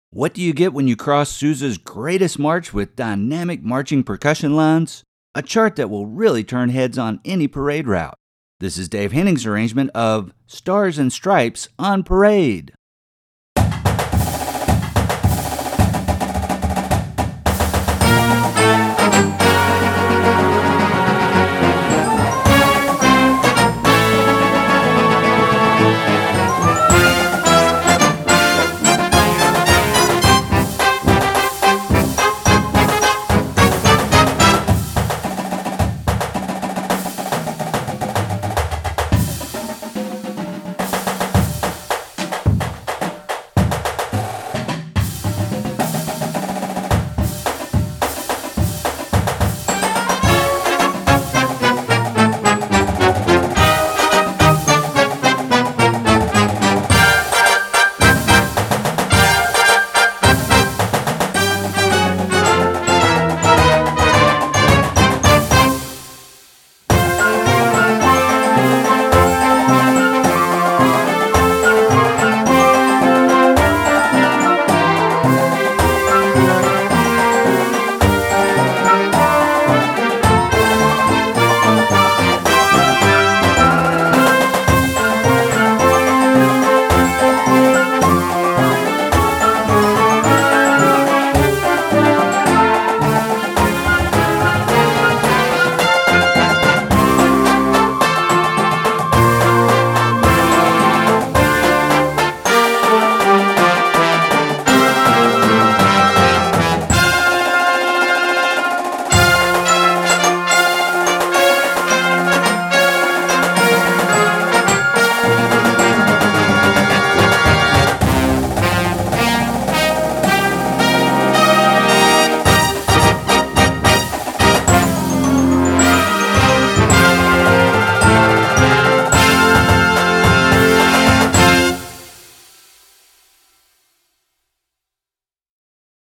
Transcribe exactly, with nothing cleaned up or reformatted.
What do you get when you cross Sousa's greatest march with dynamic marching percussion lines? A chart that will really turn heads on any parade route. This is Dave Henning's arrangement of Stars and Stripes on Parade.